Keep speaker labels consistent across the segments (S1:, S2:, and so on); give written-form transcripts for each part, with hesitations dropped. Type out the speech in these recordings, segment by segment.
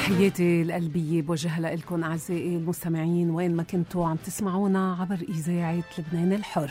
S1: تحياتي القلبية بوجهها لكم أعزائي المستمعين وين ما كنتوا عم تسمعونا عبر إذاعة لبنان الحر.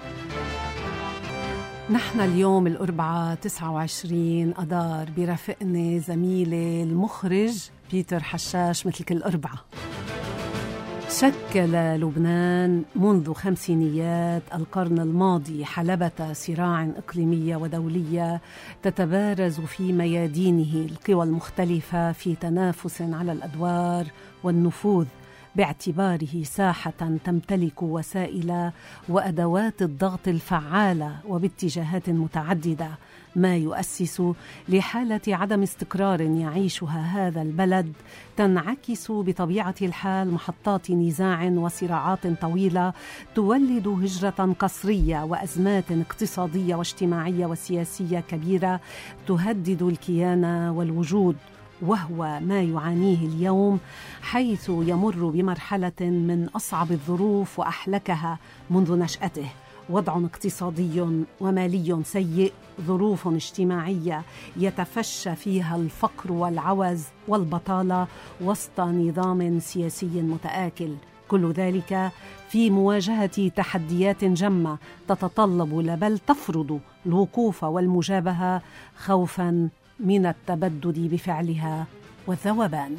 S1: نحن اليوم الأربعاء 29 أذار برافقني زميلي المخرج بيتر حشاش مثل كل أربعة. شكل لبنان منذ خمسينيات القرن الماضي حلبة صراع إقليمية ودولية تتبارز في ميادينه القوى المختلفة في تنافس على الأدوار والنفوذ، باعتباره ساحة تمتلك وسائل وأدوات الضغط الفعالة وباتجاهات متعددة، ما يؤسس لحالة عدم استقرار يعيشها هذا البلد تنعكس بطبيعة الحال محطات نزاع وصراعات طويلة تولد هجرة قسرية وأزمات اقتصادية واجتماعية وسياسية كبيرة تهدد الكيان والوجود، وهو ما يعانيه اليوم، حيث يمر بمرحلة من أصعب الظروف وأحلكها منذ نشأته، وضع اقتصادي ومالي سيء، ظروف اجتماعية يتفشى فيها الفقر والعوز والبطالة وسط نظام سياسي متآكل، كل ذلك في مواجهة تحديات جمة تتطلب بل تفرض الوقوف والمجابهة خوفاً من التبدد بفعلها والذوبان.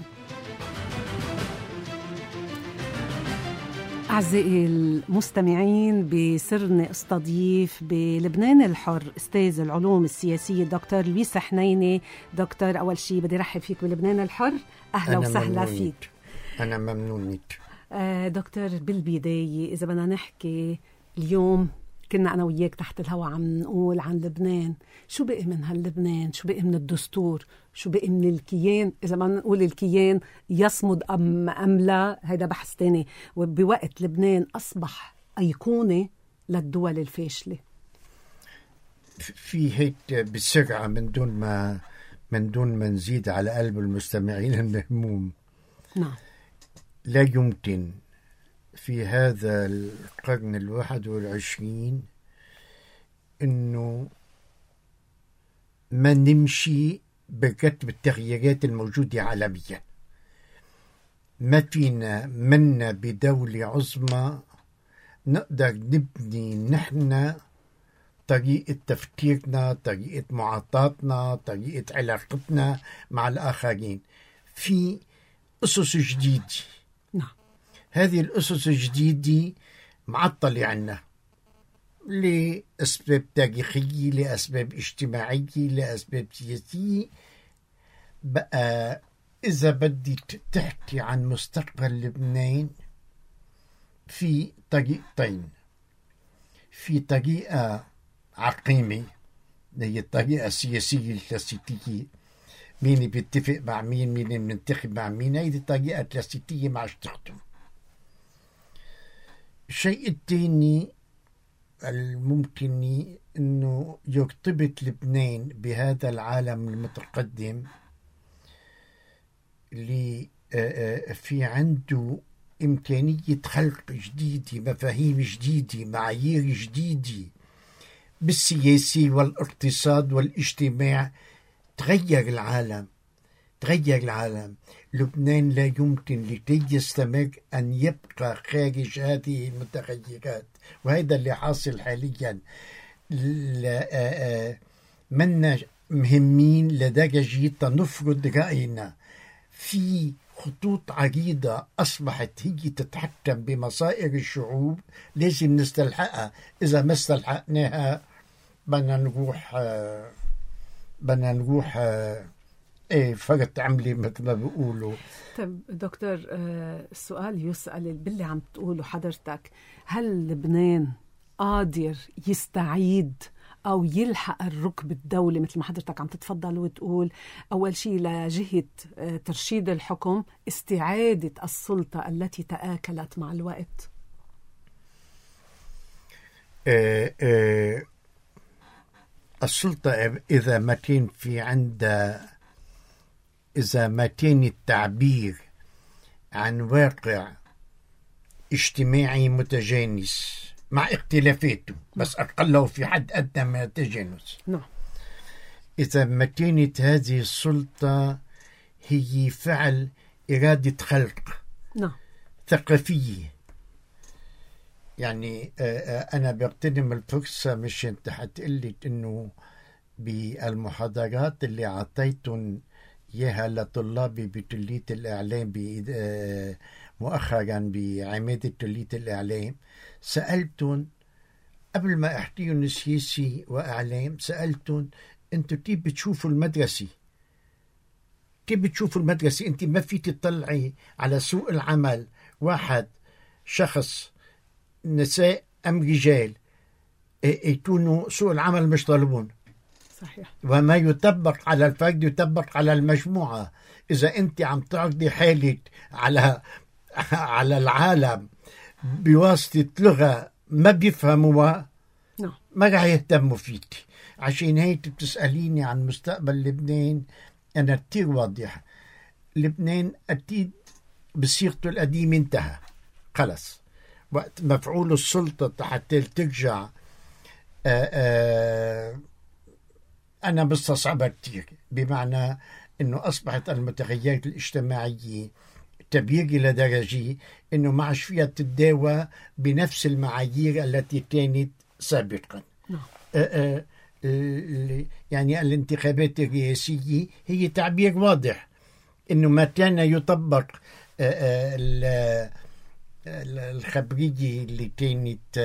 S1: أعزائي المستمعين، بسرني استضيف بلبنان الحر أستاذ العلوم السياسية دكتور لويس حنيني. دكتور، أول شيء بدي رحب فيك بلبنان الحر، أهلا وسهلا فيك.
S2: أنا ممنون لك.
S1: دكتور، بالبداية إذا بدنا نحكي اليوم، كنا أنا وياك تحت الهواء عم نقول عن لبنان، شو بقي من هاللبنان؟ شو بقي من الدستور؟ شو بقي من الكيان؟ إذا ما نقول الكيان يصمد أم لا، هيدا بحث تاني. وبوقت لبنان أصبح أيقونة للدول الفاشلة.
S2: في هيك بسرعة من دون ما نزيد على قلب المستمعين المهموم.
S1: نعم.
S2: لا يمكن في هذا القرن 21 إنه ما نمشي بركب التغييرات الموجودة عالميا. ما فينا منا بدولة عظمى نقدر نبني نحن طريقة تفكيرنا، طريقة معاطاتنا، طريقة علاقتنا مع الآخرين في أسس جديدة.
S1: نعم.
S2: هذه الأسس الجديدة معطلة عنا لأسباب تاريخية، لأسباب اجتماعية، لأسباب سياسية. بقى إذا بدك تحكي عن مستقبل لبنان في طريقتين. في طريقة عقيمة، هي الطريقة السياسية الكلاسيكية، مين بيتفق مع مين بينتخب مع مين، هذه الطريقة الكلاسيكية ما عادش تخدم. الشيء الثاني الممكن أنه يرتبط لبنان بهذا العالم المتقدم اللي في عنده إمكانية خلق جديدة، مفاهيم جديدة، معايير جديدة بالسياسي والاقتصاد والاجتماع. تغير العالم. لبنان لا يمكن لكي يستمر أن يبقى خارج هذه المتغيرات، وهذا اللي حاصل حاليا. منا مهمين لدرجة نفرض رأينا في خطوط عريضة أصبحت هي تتحكم بمصائر الشعوب، لازم نستلحقها. إذا ما استلحقناها بدنا نروح فرط عملي مثل ما بيقولوا.
S1: طيب دكتور، السؤال يسأل باللي عم تقوله حضرتك، هل لبنان قادر يستعيد أو يلحق الركب الدولي مثل ما حضرتك عم تتفضل وتقول؟ أول شيء لجهة ترشيد الحكم، استعادة السلطة التي تآكلت مع الوقت.
S2: السلطة إذا ما كان في عندها، إذا ما كان التعبير عن واقع اجتماعي متجانس مع اختلافاته، بس أقله في حد أدنى من التجانس.
S1: نعم.
S2: إذا ما كانت هذه السلطة هي فعل إرادة خلق
S1: نعم.
S2: ثقافية. يعني أنا بغتنم الفرصة مش أنت حتقلي إنه بالمحاضرات اللي عطيتن إياها لطلابي بكلية الإعلام مؤخرا بعمادة كلية الإعلام، سألتن قبل ما أحكيهم سياسي وإعلام، سألتن أنتوا كيف بتشوفوا المدرسة؟ كيف بتشوفوا المدرسة؟ أنت ما في تطلعي على سوق العمل واحد شخص نساء أم رجال يكونوا سوق العمل مش طالبون.
S1: صحيح.
S2: وما يطبق على الفرد يطبق على المجموعة. إذا أنت عم تعرضي حالك على العالم بواسطة لغة ما بيفهموها، ما رح يهتموا فيك. عشان هيك بتسأليني عن مستقبل لبنان، أنا كتير واضح. لبنان أكيد بصيغته القديمة انتهى خلص. وقت مفعول السلطة حتى ترجع أنا بستصعبها كتير، بمعنى أنه أصبحت المتغيرات الاجتماعية تبيير إلى درجة أنه ما عادش فيها تتداوى بنفس المعايير التي كانت سابقا. يعني الانتخابات الرئاسية هي تعبير واضح أنه ما كان يطبق الخبرية اللي كانت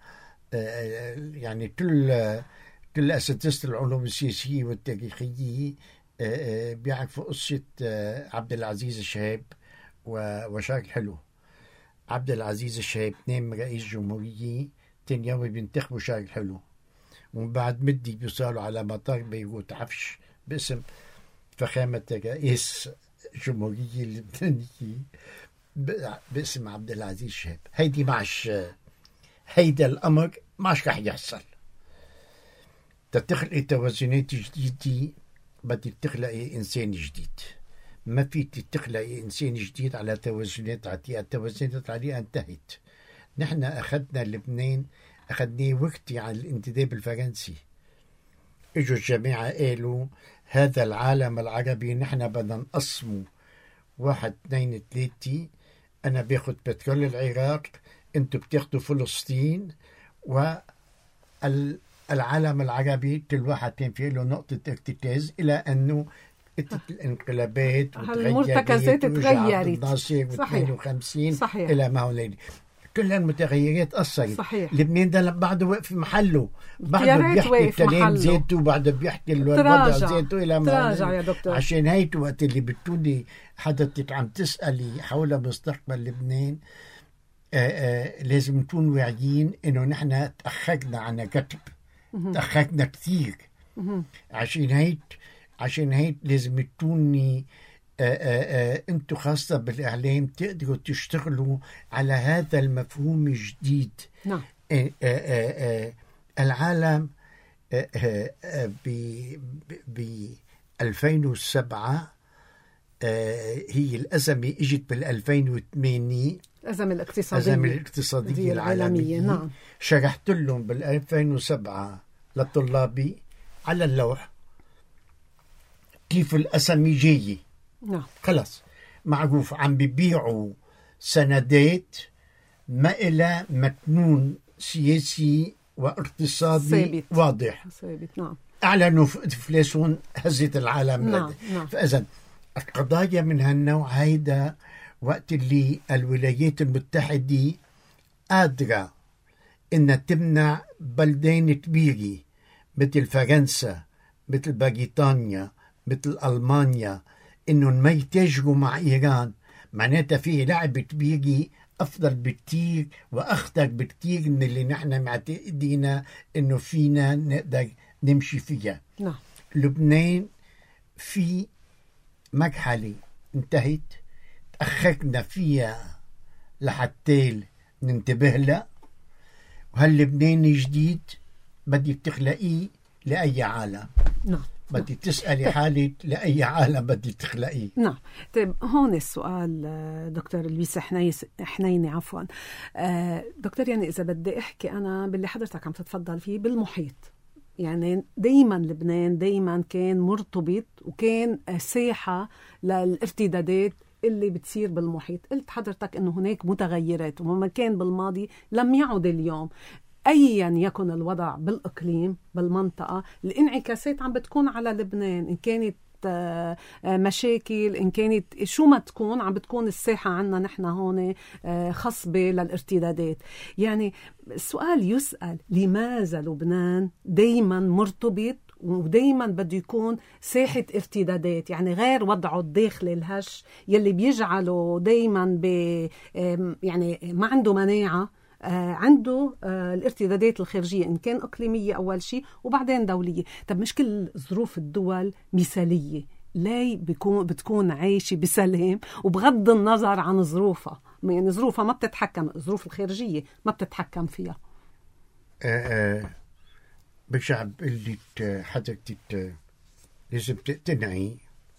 S2: يعني كل أساتذة العلوم السياسية والتاريخية بيعرفوا قصة عبد العزيز الشهاب وشارل حلو. عبد العزيز الشهاب نام رئيس جمهورية، تاني يوم بينتخبوا شارل حلو، ومن بعد مدي بيوصلوا على مطار بيروت عفش باسم فخامة رئيس جمهورية اللبنانية باسم عبد العزيز الشهاب. هيدي معش هيدا الأمر معش رح يحصل. تخلقي توازنات جديدة بدك تخلقي إنسان جديد. ما فيك تخلقي إنسان جديد على توازنات عتيقة. التوازنات عتيقة انتهت. نحن أخذنا لبنان أخذناه وقتي عن الانتداب الفرنسي. اجوا الجماعة قالوا هذا العالم العربي نحن بدنا نقسمه 1 2 3. أنا باخد بترول العراق، أنتوا بتاخدوا فلسطين، والعالم العربي كل واحد كان فيه له نقطة ارتكاز، إلى أنه الانقلابات
S1: المرتكزات تغيرت.
S2: الناصر و52 إلى ما هو كل المتغيرات أثرت.
S1: صحيح.
S2: لبنان ده بعده واقف في محله، بعده بيحكي الكلام ذاته، بعده بيحكي الوضع ذاته إلى ما هو. عشان هيك وقت اللي بتقولي حضرتك عم تسألي حول مستقبل لبنان، لازم نكون واعيين إنه نحن تأخرنا عن كتب، تأخرنا كثير. عشان هيك لازم تكوني انتوا خاصة بالإعلام تقدروا تشتغلوا على هذا المفهوم الجديد.
S1: نعم.
S2: العالم ب 2007 هي الأزمة اجت بال 2008،
S1: الأزمة
S2: الاقتصادية العالمية.
S1: نعم.
S2: شرحت لهم بال 2007 لطلابي على اللوح كيف الأزمة جاية.
S1: نعم.
S2: خلاص معروف، عم بيبيعوا سندات ما إلى مكنون سياسي واقتصادي
S1: ثابت.
S2: واضح.
S1: ثابت. نعم.
S2: أعلنوا إفلاسهم هزت العالم.
S1: نعم.
S2: فإذن القضايا من هالنوع هيدا وقت اللي الولايات المتحدة قادرة إن تمنع بلدان كبيرة مثل فرنسا، مثل بريطانيا، مثل ألمانيا إنهم ما يتاجروا مع إيران، معناتها فيه لعبة كبيرة أفضل بكتير وأخطر بكتير من اللي نحن معتقدين إنه فينا نقدر نمشي فيها.
S1: نعم.
S2: لبنان في مرحلة انتهت تأخرنا فيها لحتى ننتبه لها، وهاللبنان الجديد بدك تخلقيه لأي عالم.
S1: نعم.
S2: بدي تسألي حالك لأي عالم بدي تخلقيه.
S1: نعم. طيب هون السؤال دكتور لويس حنيني عفوا. دكتور، يعني إذا بدي أحكي أنا باللي حضرتك عم تتفضل فيه بالمحيط، يعني دايما لبنان دايما كان مرتبط وكان ساحة للارتدادات اللي بتصير بالمحيط. قلت حضرتك أنه هناك متغيرات وما كان بالماضي لم يعد اليوم. أيا يكن الوضع بالإقليم بالمنطقة، الانعكاسات عم بتكون على لبنان، إن كانت مشاكل، إن كانت شو ما تكون، عم بتكون الساحة عنا نحن هون خصبة للارتدادات. يعني السؤال يسأل لماذا لبنان دايما مرتبط ودايما بده يكون ساحة ارتدادات، يعني غير وضعه الداخلي الهش يلي بيجعله دايما يعني ما عنده مناعة، عنده الارتدادات الخارجية إن كان إقليمية أول شيء وبعدين دولية. طب مش كل ظروف الدول مثالية، لا بتكون عايشة بسلام وبغض النظر عن ظروفها، يعني ظروفها ما بتتحكم، الظروف الخارجية ما بتتحكم فيها.
S2: بشعب اللي حضرتك لازم تقتنعي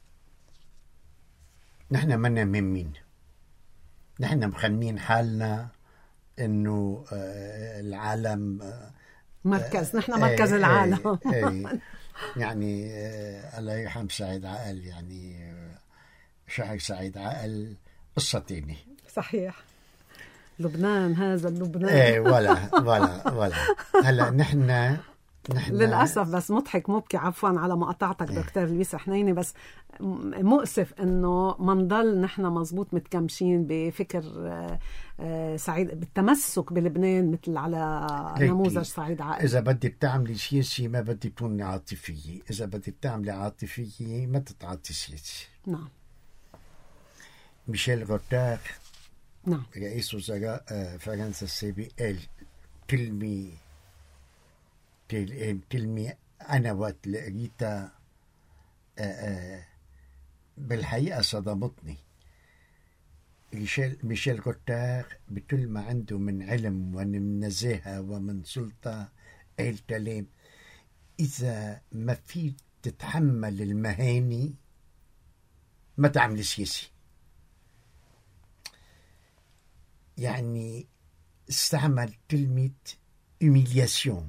S2: نحن منا مين، نحن مخمين حالنا انه العالم
S1: مركز، نحن مركز العالم.
S2: يعني الله يرحم سعيد عقل، يعني شاعر سعيد عقل قصة تاني.
S1: صحيح، لبنان هذا اللبنان.
S2: ولا هلا نحن
S1: للأسف بس مضحك مبكي، عفوا على مقاطعتك دكتور لويس حنيني، بس مؤسف انه ما نضل نحن مزبوط متكمشين بفكر سعيد بالتمسك بلبنان مثل على نموذج سعيد عقل.
S2: اذا بدك تعملي سياسي ما بدك تكوني عاطفية، اذا بدك تعملي عاطفية ما تتعاطي سياسي.
S1: نعم.
S2: ميشيل غوتار
S1: نعم
S2: رئيس وزراء فرنسا السابق قال كلمة أنا وقت لقيتها بالحقيقة صدمتني. ميشيل غوتار بكل ما عنده من علم ومن نزاهة ومن سلطة قال كلام: إذا ما في تتحمل المهاني ما تعمل سياسي. يعني استعمل كلمة humiliation.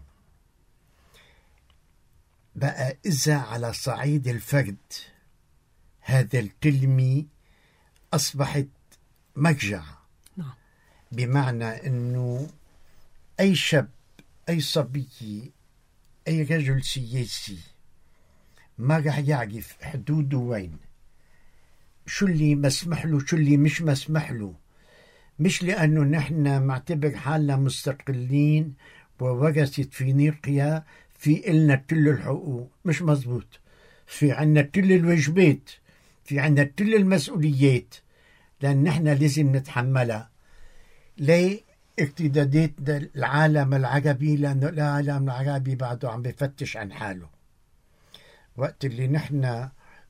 S2: بقى إذا على صعيد الفرد هذا الكلمة أصبحت مجع، بمعنى أنه أي شاب، أي صبي، أي رجل سياسي ما رح يعرف حدوده وين، شو اللي مسمح له شو اللي مش مسمح له. مش لأنه نحن معتبر حالنا مستقلين وورثة فينيقيا في إلنا كل الحقوق، مش مزبوط. في عنا كل الواجبات، في عنا كل المسؤوليات، لأن نحن لازم نتحملها. ليه ارتدادات العالم العربي؟ لأنه العالم العربي بعده عم بفتش عن حاله. وقت اللي نحن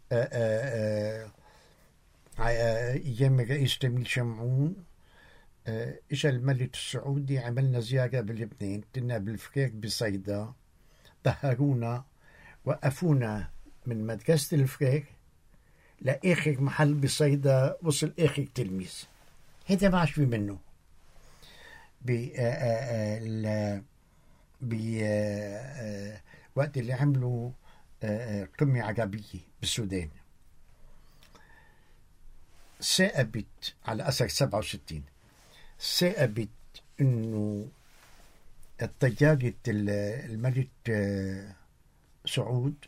S2: أيام الرئيس جميل شمعون إجا الملك السعودي، عملنا زيارة بلبنان، كنا بالفريق بصيدا، طهرونا، وقفونا من مدرسة الفريق لآخر محل بصيدا وصل آخر تلميذ. هذا ما عاش في منه. وقت اللي عملوا قمة عربية بالسودان، ثاقبت على أثر 67، ثاقبت إنه طيارة الملك سعود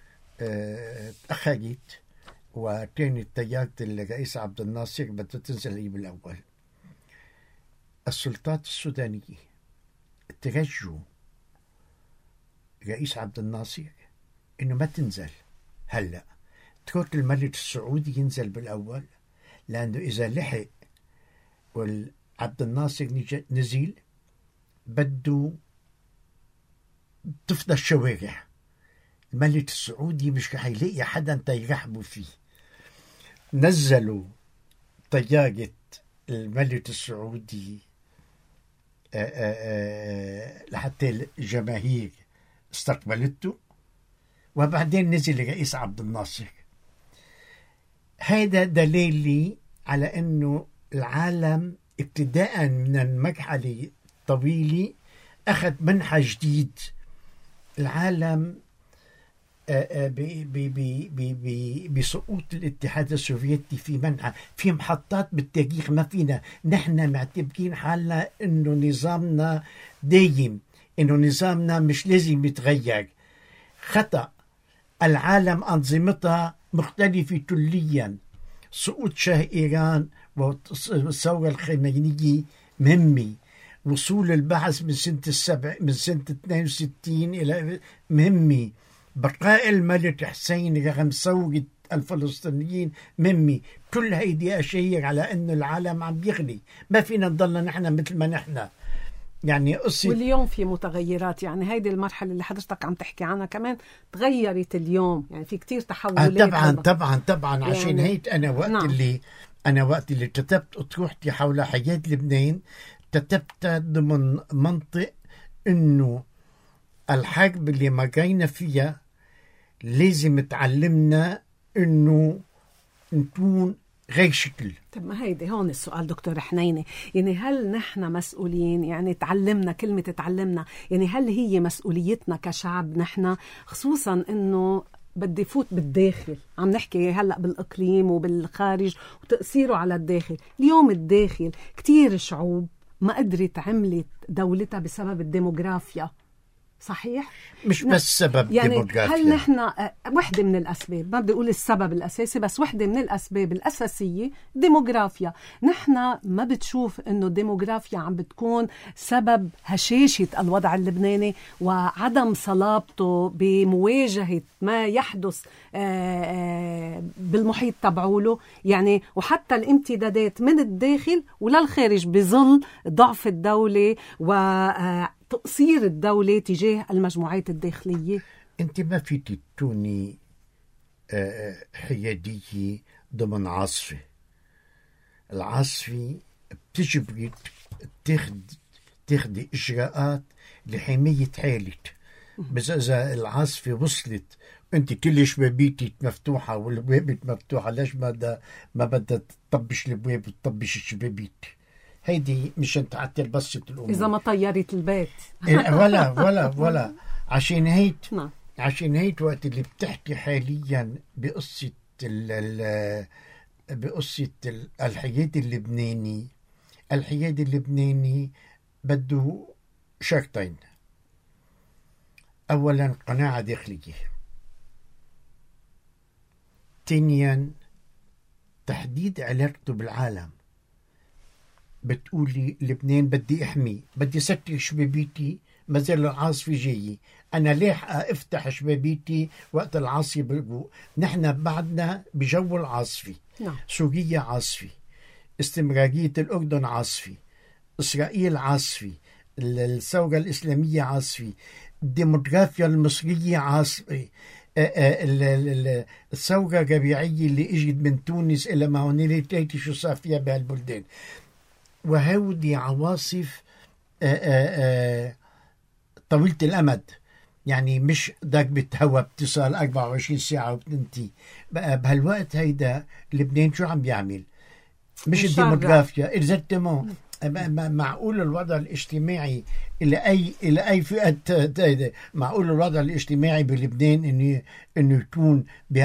S2: تأخرت، وكانت طيارة الرئيس عبد الناصر بدها تنزل هي بالأول. السلطات السودانية ترجوا رئيس عبد الناصر إنه ما تنزل هلأ، ترك الملك السعودي ينزل بالأول، لأنه إذا لحق والعبد الناصر نزل بده تفضى الشوارع، الملك السعودي مش رح يلاقي حدا يرحبوا فيه. نزلوا طيارة الملك السعودي لحتى الجماهير استقبلته، وبعدين نزل الرئيس عبد الناصر. هذا دليلي على أنه العالم ابتداء من المرحلة الطويلة أخذ منحى جديد. العالم بسقوط الاتحاد السوفيتي في منحى في محطات بالتاريخ ما فينا نحن معتبرين حالنا انه نظامنا دايم، انه نظامنا مش لازم يتغير. خطأ. العالم أنظمتها مختلفة كليا. سقوط شاه إيران والثورة الخمينية مهمة. وصول البعث من سنة 62 إلى مهمة. بقاء الملك حسين رغم ثورة الفلسطينيين مهمة. كل هيدي أشياء على أن العالم عم بيغلي، ما فينا نضلنا نحن مثل ما نحن. يعني قصة
S1: واليوم في متغيرات، يعني هيدي المرحلة اللي حضرتك عم تحكي عنها كمان تغيرت اليوم، يعني في كتير تحولات.
S2: طبعا عشان
S1: يعني
S2: هيك أنا وقت اللي كتبت أطروحتي حول حياة لبنان كتبت ضمن منطق إنه الحرب اللي مرينا فيها لازم تعلمنا إنه نكون غير شكل.
S1: طب ما هيدي هون السؤال دكتور حنيني، يعني هل نحن مسؤولين؟ يعني تعلمنا، كلمة تعلمنا يعني هل هي مسؤوليتنا كشعب نحن، خصوصا انه بدي فوت بالداخل، عم نحكي هلأ بالإقليم وبالخارج وتأثيره على الداخل. اليوم الداخل كتير شعوب ما قدرت عملت دولتها بسبب الديموغرافيا، صحيح؟
S2: مش بس سبب
S1: يعني
S2: ديموغرافيا.
S1: هل نحن وحدة من الأسباب، ما بدي أقول السبب الأساسي، بس وحدة من الأسباب الأساسية ديموغرافيا. نحن ما بتشوف إنه الديموغرافيا عم بتكون سبب هشاشة الوضع اللبناني وعدم صلابته بمواجهة ما يحدث بالمحيط تبعوله، يعني وحتى الامتدادات من الداخل وللخارج بظل ضعف الدولة تقصير الدولة تجاه المجموعات الداخلية؟
S2: أنت ما فيك تكوني حيادية ضمن عاصفة. العاصفة بتجبرك تاخدي إجراءات لحماية حالك. بس إذا العاصفة وصلت أنت كل شبابيتك مفتوحة والبوابة مفتوحة، ليش ما بدها تطبش البواب وتطبش الشبابيت؟ هيدي مشان تعتل بسط الأمور.
S1: إذا ما طيرت البيت
S2: ولا عشان هيك وقت اللي بتحكي حاليا بقصة الحياد اللبناني بده شرطين. أولا قناعة داخلية، ثانيا تحديد علاقته بالعالم. بتقولي لبنان بدي احمي، بدي سكر شبابيتي ما زال العاصفة جاية، أنا لاحقة افتح شبابيتي وقت العاصفة بقو. نحن بعدنا بجو العاصفة. سوريا عاصفة، استمرارية الأردن عاصفة، إسرائيل عاصفة، الثورة الإسلامية عاصفة، الديموغرافيا المصرية عاصفة، الثورة الربيعية اللي اجت من تونس إلى ما هونيك شو صار فيها بهالبلدان. وهودي عواصف طويلة الأمد، يعني مش ضربة هوا بتصل 24 ساعة وبتنتهي. بهالوقت هيدا لبنان شو عم بيعمل؟ مش الديموغرافيا إكزاكتومون. معقول الوضع الاجتماعي إلى أي فئة؟ معقول الوضع الاجتماعي بلبنان إنه يكون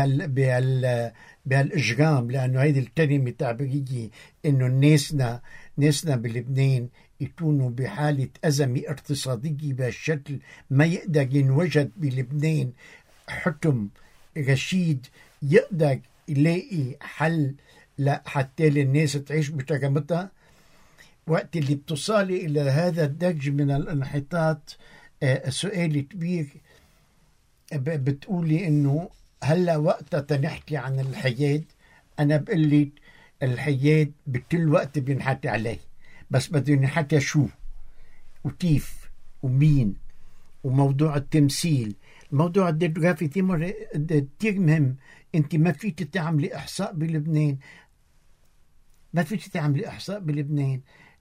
S2: بهالإجرام؟ لأنه هيدي الكلمة تعبيرية إنه ناسنا بلبنان يكونوا بحالة أزمة اقتصادية بهالشكل، ما يقدر ينوجد بلبنان حكم رشيد يقدر يلاقي حل حتى للناس تعيش بكرامتها. وقت اللي بتصالي إلى هذا الدرج من الانحطاط، سؤال كبير. بتقولي إنه هلا وقتها نحكي عن الحياد. أنا بقول لك الحياد بكل وقت بينحكي عليه، بس بده ينحكى شو وكيف ومين. وموضوع التمثيل، موضوع الديموغرافي كتير مهم. انت ما فيك تعملي احصاء بلبنان،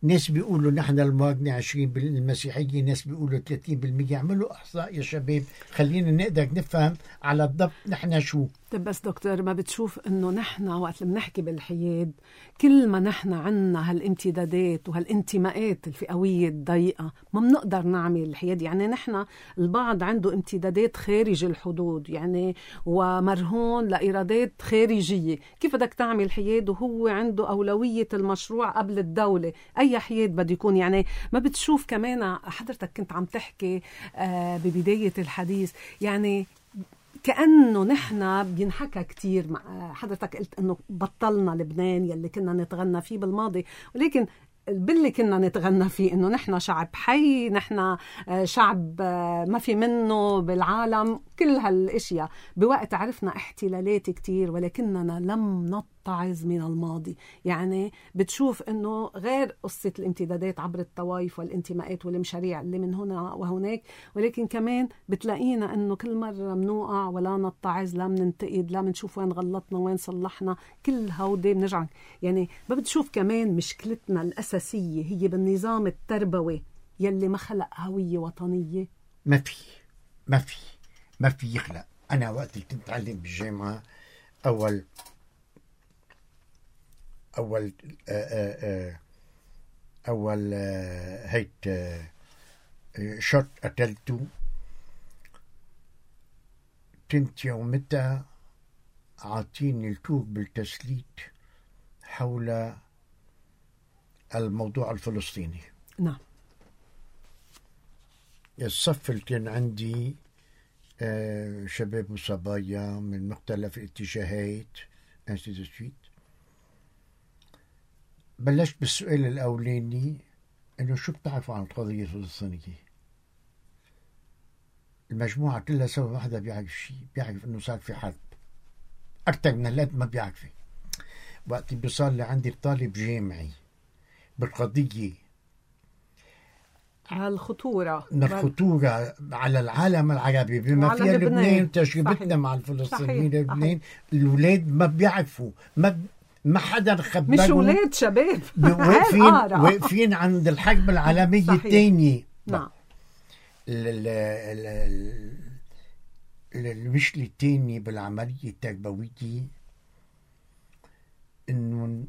S2: ناس بيقولوا نحن المواطنة 20% المسيحية، ناس بيقولوا 30%. يعملوا إحصاء يا شباب، خلينا نقدر نفهم على الضبط نحن شو.
S1: طيب بس دكتور، ما بتشوف انه نحن وقت اللي بنحكي بالحياد كل ما نحن عنا هالامتدادات وهالانتماءات الفئوية الضيقة ما بنقدر نعمل الحياد؟ يعني نحن البعض عنده امتدادات خارج الحدود يعني ومرهون لإرادات خارجية، كيف بدك تعمل حياد وهو عنده أولوية المشروع قبل الدولة؟ أي حياد بده يكون؟ يعني ما بتشوف كمان حضرتك كنت عم تحكي ببداية الحديث يعني كأنه نحن بينحكى كتير مع حضرتك، قلت أنه بطلنا لبنان يلي كنا نتغنى فيه بالماضي، ولكن باللي كنا نتغنى فيه أنه نحن شعب حي، نحن شعب ما في منه بالعالم، كل هالاشياء. بوقت عرفنا احتلالات كتير ولكننا لم نتعظ من الماضي. يعني بتشوف أنه غير قصة الامتدادات عبر الطوائف والانتماءات والمشاريع اللي من هنا وهناك، ولكن كمان بتلاقينا أنه كل مرة منوقع ولا نتعظ، لا مننتقد، لا منشوف وين غلطنا وين صلحنا، كل هودي بنرجع. يعني ما بتشوف كمان مشكلتنا الأساسية هي بالنظام التربوي يلي ما خلق هوية وطنية؟
S2: ما في يخلق. أنا وقت اللي كنت أتعلم بالجامعة أول هيك شوت قتلته، كنت يومتها عاطيني الكوب بالتسليت حول الموضوع الفلسطيني.
S1: نعم.
S2: الصف اللي كان عندي شباب وصبايا من مختلف الاتجاهات. بلشت بالسؤال الأولاني إنه شو بتعرفوا عن القضية الفلسطينية؟ المجموعة كلها سوا ما حدا بيعرف شيء، بيعرف إنه صار في حرب أكثر من هالقد ما بيعرف. وقت بيصار لعندي طالب جامعي بالقضية
S1: على الخطورة
S2: على العالم العربي بما فيها لبنان، تجربتنا مع الفلسطينيين لبنان، الأولاد ما بيعرفوا، ما حدا خبرهم،
S1: مش أولاد، شباب
S2: واقفين عند الحرب العالمية الثانية.
S1: نعم.
S2: المشكلة الثانية بالعملية التربوية إنه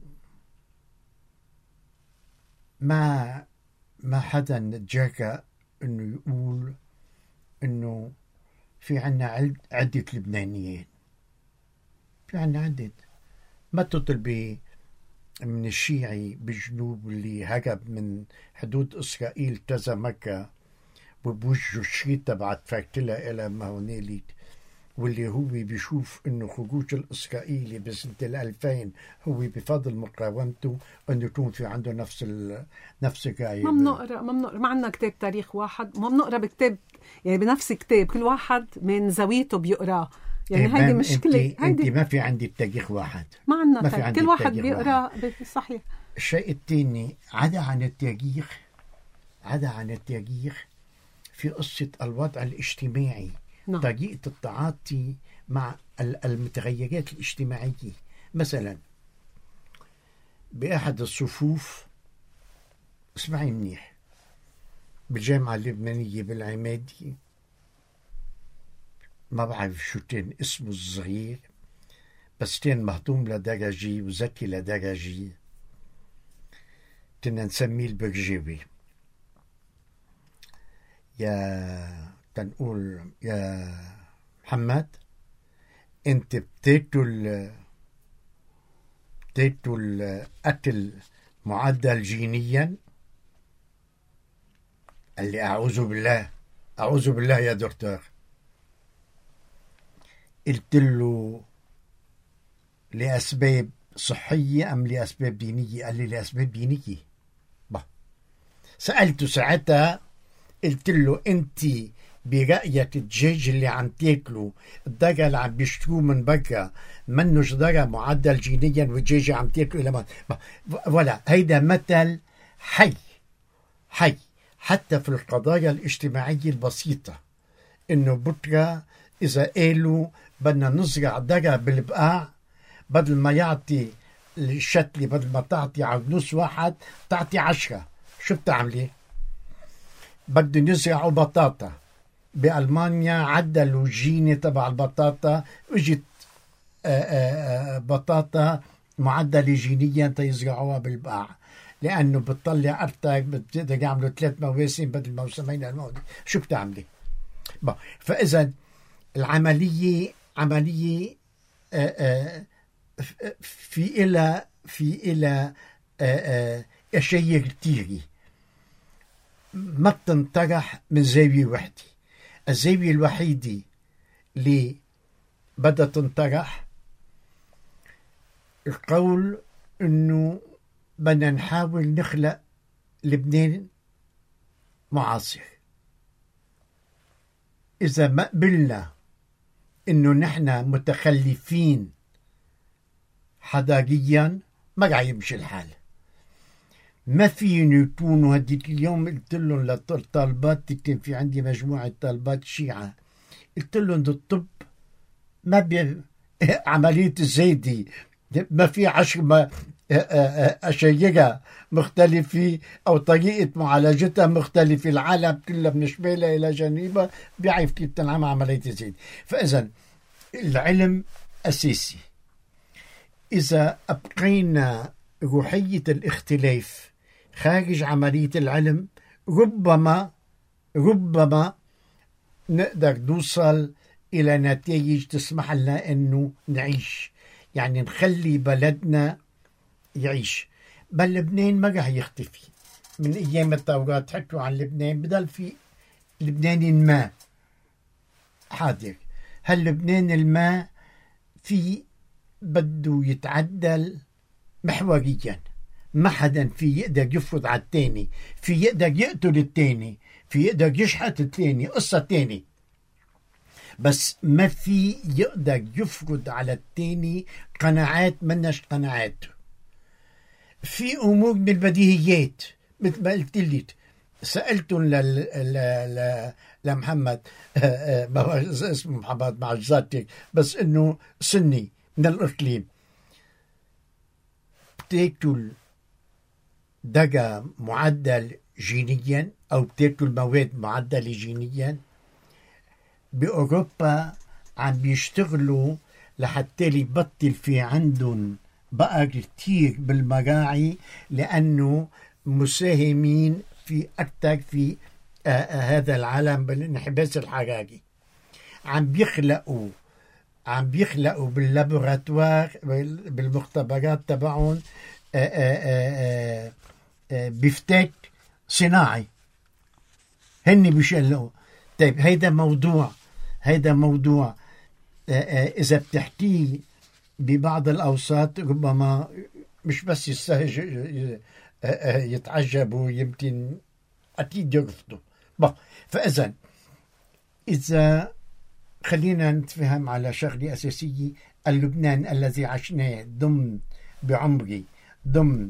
S2: ما حدا نتجرأ إنه يقول إنه في عنا عدة لبنانيين. في عنا عدة. ما تطلبي من الشيعي بالجنوب اللي هرب من حدود إسرائيل كذا مكة وبوجه الشريط تبعت فرتلة إلى ما هنالك، واللي هو بيشوف إنه خروج الإسرائيلي بسنة 2000 هو بفضل مقاومته إنه يكون في عنده نفس الرأي.
S1: ما بنقرأ ما عندنا كتاب تاريخ واحد، ما بنقرأ بكتاب يعني بنفس كتاب، كل واحد من زاويته بيقرأ. يعني هيدي مشكلة.
S2: انت ما في عندي تاريخ واحد،
S1: ما عندنا كل واحد بيقرأ. صحيح.
S2: الشيء الثاني عدا عن التاريخ في قصة الوضع الاجتماعي. نعم. طريقة التعاطي مع المتغيرات الاجتماعية. مثلا بأحد الصفوف، اسمعي منيح، بالجامعة اللبنانية بالعمادي، ما بعرف شو كان اسمه الصغير بس كان مهضوم لدرجة وذكي لدرجة، كنا نسميه البرجاوي. تنقول يا محمد انت بتاكل أكل معدل جينيا؟ قال لي أعوذ بالله يا دكتور. قلت له لأسباب صحية أم لأسباب دينية؟ قال لي لأسباب دينية. سألته ساعتها، قلت له أنت برأيك الدجاج اللي عم تاكله الدجاج اللي عم بيشتروه من برا منوش درا معدل جينيا والدجاج عم تاكله إلى ولا هيدا مثل حي حتى في القضايا الاجتماعية البسيطة، إنه بكرة إذا قالوا بدنا نزرع درا بالبقاع بدل ما يعطي الشتلة بدل ما تعطي على نص واحد تعطي 10. شو بتعملي؟ بدهم يزرعوا بطاطا بألمانيا، عدلوا الجينة تبع البطاطا، اجت بطاطا معدلة جينيا تيزرعوها بالبقاع، لأنه بتطلع أرتك، بتقدر يعملوا 3 مواسم بدل موسمين الماضي. شو بتعملي؟ فإذا العملية عملية في إلى أشياء كتيرة ما بتنطرح من زاوية وحدة. الزاوية الوحيدة اللي بدها تنطرح القول إنه بدنا نحاول نخلق لبنان معاصر. إذا ما قبلنا إنه نحن متخلفين حضاريا ما رح يمشي الحال. ما فيني يكونوا هديك اليوم قلت لهم للطالبات، كان في عندي مجموعة طالبات شيعة، قلت لهم الطب ما عملية الزايدة ما في 10 أشياء مختلفة أو طريقة معالجتها مختلفة. العالم كلها من شمالها إلى جنوبها بيعرف كيف تنعمل عملية الزايدة. فإذا العلم أساسي. إذا أبقينا روحية الاختلاف خارج عملية العلم ربما نقدر نوصل إلى نتائج تسمح لنا أنه نعيش، يعني نخلي بلدنا يعيش. بل لبنان ما رح يختفي. من أيام التوراة حكوا عن لبنان، بدل في لبنان ما حاضر. هل لبنان الما في بده يتعدل محوريا، ما حدا في يقدر يفرض على التاني، في يقدر يقتل التاني، في يقدر يشحت التاني، قصة تاني، بس ما في يقدر يفرض على التاني قناعات منش قناعات. في أمور من البديهيات مثل ما قلت لي، سألتهم لمحمد اسمه محمد مع جزاتك، بس انه سني من الإقليم، بتاكل دقة معدل جينيا أو بتاكل مواد معدلة جينيا. بأوروبا عم بيشتغلوا لحتى يبطل في عندهم بقر كتير بالمراعي، لأنه مساهمين في أكثر في هذا العالم بالانحباس الحراري. عم بيخلقوا باللابوراتوار بالمختبرات تبعهم بفتاك صناعي هن بيشلقوا. طيب هيدا موضوع إذا بتحكيه ببعض الأوساط ربما مش بس يتعجبوا، يمكن أكيد يرفضوا. فإذا إذا خلينا نتفهم على شغلة أساسية، اللبنان الذي عشناه بعمري ضمن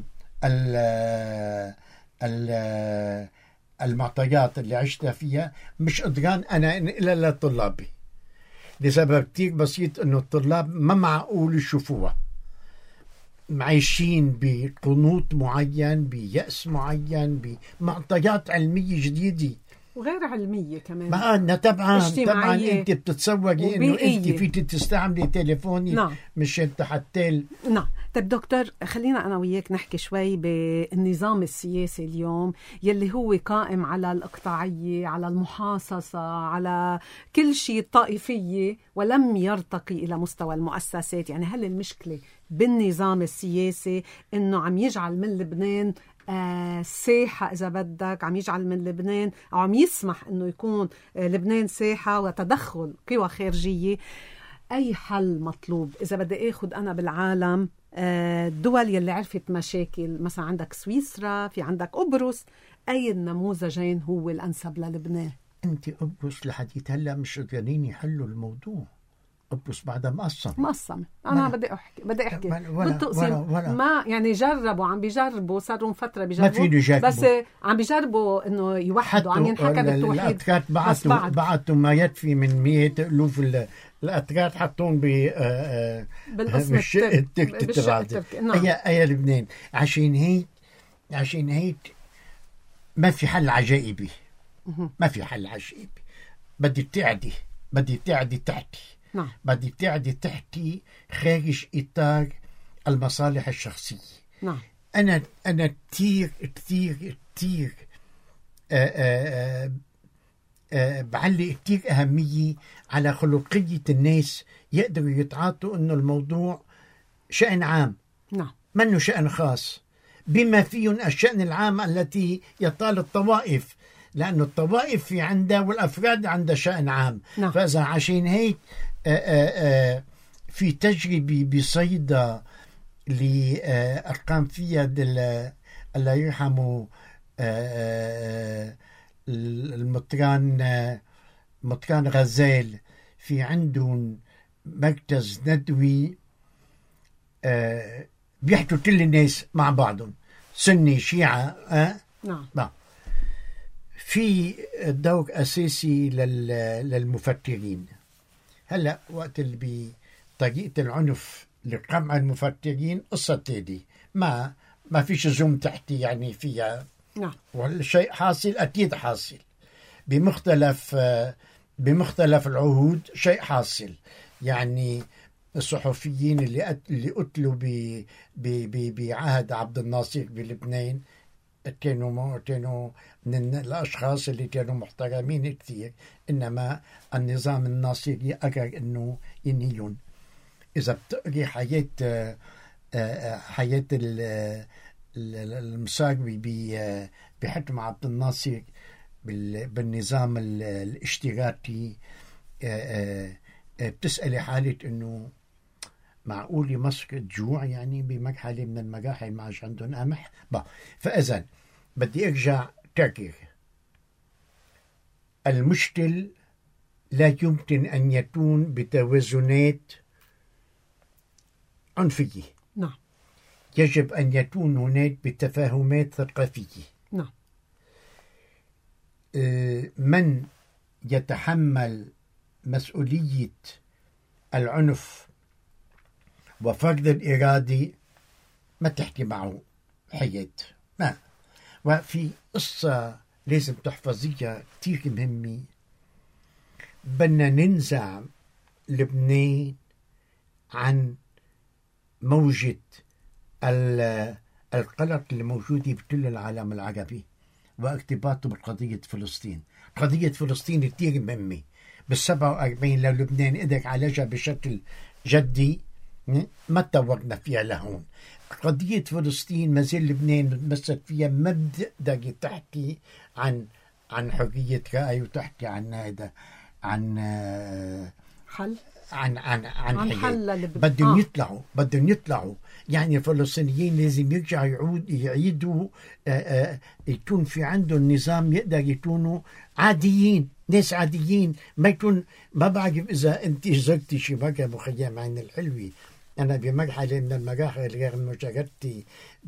S2: المعطيات اللي عشتها فيها، مش قدران أنا إلا لطلابي لسبب كتير بسيط، إنه الطلاب ما معقول يشوفوها معيشين بقنوط معين، بيأس معين، بمعطيات علمية جديدة
S1: وغير علمية كمان.
S2: ما طبعا انت بتتصوري انه انت فيك تستعملي تليفوني.
S1: نعم.
S2: مشان حتى
S1: نعم. طيب دكتور، خلينا انا وياك نحكي شوي بالنظام السياسي اليوم يلي هو قائم على الإقطاعية، على المحاصصة، على كل شيء طائفية، ولم يرتقي الى مستوى المؤسسات. يعني هل المشكلة بالنظام السياسي انه عم يجعل من لبنان ساحة إذا بدك، عم يجعل من لبنان أو عم يسمح أنه يكون لبنان ساحة وتدخل قوى خارجية؟ أي حل مطلوب؟ إذا بدي أخذ أنا بالعالم الدول يلي عرفت مشاكل، مثلا عندك سويسرا، في عندك قبرص، أي النموذجين هو الأنسب للبنان؟
S2: أنت قبرص لحديت هلا مش قادرين يحلوا الموضوع. قبرص بعدها
S1: مقسمة. أنا بدي أحكي ما يعني جربوا، عم بيجربوا، صاروا من فترة بيجربوا، بس عم بيجربوا إنه يوحدوا، عم ينحكى بالتوحيد.
S2: الأتراك بعتوا ما يكفي من 100 ألوف الأتراك حطون
S1: بالقسم
S2: التركي. أي لبنان. عشان هيك ما في حل عجائبي. ما في حل عجائبي. بدي تعدي تحتي.
S1: نعم.
S2: بدي تعدي تحتي خارج إطار المصالح الشخصية.
S1: نعم.
S2: أنا كتير بعلق كتير أهمية على خلقية الناس يقدروا يتعاطوا إنه الموضوع شأن عام.
S1: نعم.
S2: منه شأن خاص، بما فيهم الشأن العام التي يطال الطوائف، لأنه الطوائف في عندها والأفراد عندها شأن عام.
S1: نعم.
S2: فإذا عشان هيك في تجربة بصيدا لأرقام فيها الله يرحمه مطران غزال، في عندهم مركز ندوي بيحكوا كل الناس مع بعضهم، سني شيعة.
S1: نعم.
S2: في دور أساسي للمفكرين. هلأ وقت اللي بطريقة العنف لقمع المفكرين قصة تاني، ما فيش زوم تحتي يعني فيها.
S1: نعم.
S2: والشيء حاصل، أكيد حاصل بمختلف العهود، شيء حاصل. يعني الصحفيين اللي قتلوا بعهد عبد الناصر بلبنان كانوا من الأشخاص اللي كانوا محترمين كثير، إنما النظام الناصري قرر إنه ينهيهم. إذا بتقري حياة المساوي بحكم عبد الناصر بالنظام الاشتراكي، بتسألي حالك إنه معقول مصر تجوع يعني بمرحلة من المراحل ما عادش عندهم قمح. فإذا بدي أرجع كرر، المشكل لا يمكن أن يكون بتوازنات عنفية.
S1: نعم.
S2: يجب أن يكون هناك بتفاهمات ثقافية.
S1: نعم.
S2: من يتحمل مسؤولية العنف وفقد الإرادة ما تحكي معه حياة. وفي قصة لازم تحفظيها كتير مهمة، بدنا ننزع لبنان عن موجة القلق اللي موجودة بكل العالم العربي وارتباطه بقضية فلسطين. قضية فلسطين كتير مهمة. بال47 لو لبنان قدر عالجها بشكل جدي ما تطورنا فيها لهون. قضية فلسطين ما زال لبنان متمسك فيها، ما بتقدر تحكي عن حرية رأي وتحكي عن هذا عن
S1: حل
S2: عن
S1: حل.
S2: بدهم يطلعوا يعني الفلسطينيين لازم يرجعوا يعيدوا يكون في عندهم نظام يقدر يكونوا عاديين، ناس عاديين. ما بعرف إذا أنت زرتي شي مرة مخيم عين الحلوة. أنا بمرحلة من المراحل غير مشاركتي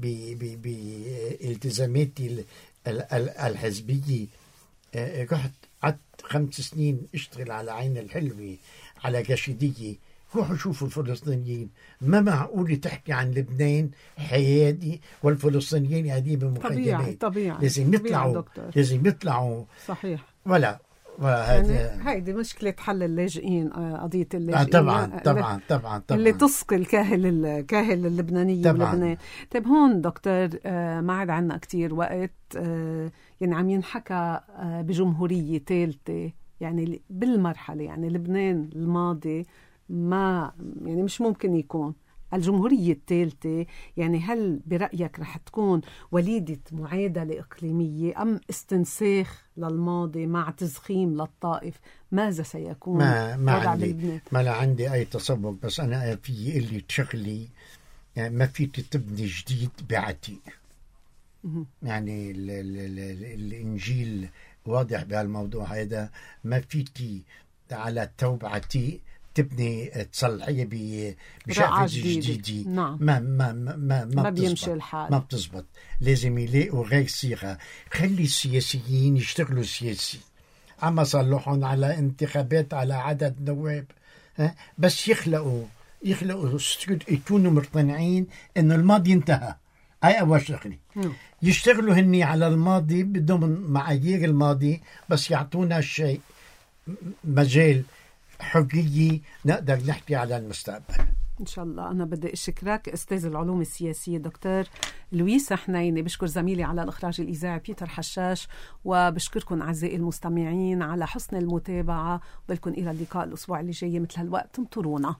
S2: بالتزاماتي الحزبية رحت قعدت 5 سنين اشتغل على عين الحلوة على قشيدية. روحوا شوفوا الفلسطينيين. ما معقول تحكي عن لبنان حيادي والفلسطينيين قاعدين بمخيمات.
S1: طبيعي.
S2: لازم يطلعوا.
S1: صحيح.
S2: ولا
S1: يعني هيدي مشكلة حل اللاجئين، قضية اللاجئين.
S2: طبعا
S1: اللي تسقي الكاهل اللبنانية بلبنان. طيب هون دكتور ما عاد عنا كتير وقت، يعني عم ينحكى بجمهورية ثالثة يعني بالمرحلة، يعني لبنان الماضي ما يعني مش ممكن يكون الجمهورية الثالثة. يعني هل برأيك رح تكون وليدة معادلة إقليمية أم استنساخ للماضي مع تزخيم للطائف؟ ماذا سيكون
S2: ما عندي أي تصور، بس أنا في اللي تشغلي يعني ما في تبني جديد بعتيق. يعني الإنجيل واضح بهالموضوع هذا. ما فيكي على توب عتيق تبني تصلحيه بشقفة جديدة.
S1: نعم.
S2: ما
S1: بيمشي الحال،
S2: ما بتزبط. لازم يلاقوا غير صيغة. خلي السياسيين يشتغلوا سياسي، عم صلحهم على انتخابات على عدد نواب، بس يخلقوا يكونوا مقتنعين انه الماضي انتهى. هاي اول شغله. يشتغلوا هني على الماضي بدهم معايير الماضي، بس يعطونا شيء مجال حقيقي نقدر نحكي على المستقبل
S1: إن شاء الله. أنا بدي أشكرك أستاذ العلوم السياسية دكتور لويس حنيني. بشكر زميلي على الإخراج الإذاعي بيتر حشاش، وبشكركم أعزائي المستمعين على حسن المتابعة، وبلكن إلى اللقاء الأسبوع اللي جاي مثل هالوقت. انطرونا.